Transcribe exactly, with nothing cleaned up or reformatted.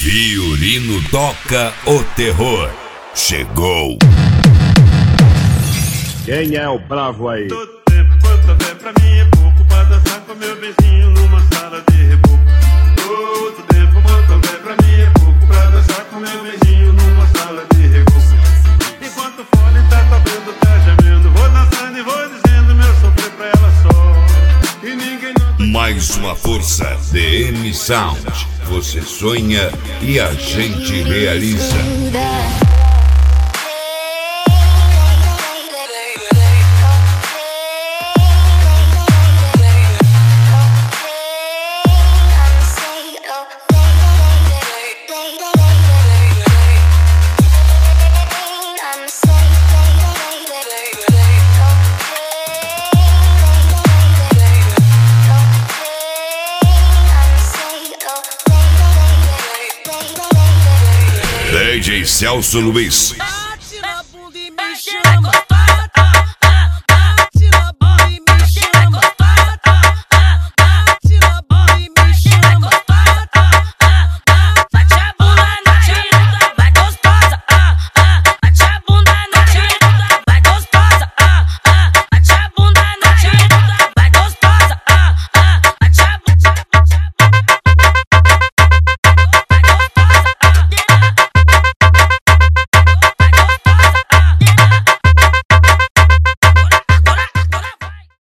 Fiorino toca o terror. Chegou. Quem é o bravo aí? Todo tempo quanto houver pra mim é pouco pra dançar com meu vizinho numa sala de reboco. Todo tempo quanto houver pra mim é pouco pra dançar com meu vizinho numa sala de reboco. Enquanto o fone tá tocando, tá gemendo, vou dançando e vou dizendo meu sofrer pra ela só. E ninguém nota. Mais uma força D M Sound. Você sonha e a gente realiza. D J Celso Luiz.